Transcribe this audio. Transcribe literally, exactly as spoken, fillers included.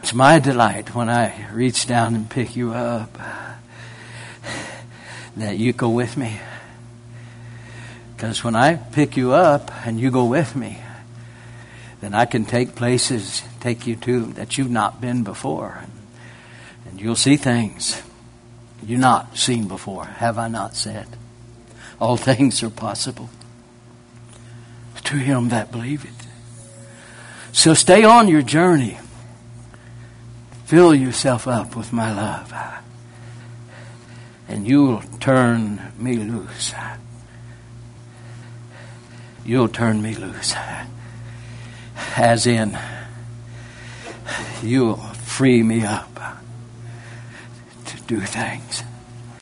It's my delight when I reach down and pick you up that you go with me. Because when I pick you up and you go with me, then I can take places, take you to that you've not been before. And you'll see things you've not seen before. Have I not said? All things are possible to him that believeth. So stay on your journey. Fill yourself up with my love. And you'll turn me loose. You'll turn me loose. As in, you'll free me up to do things.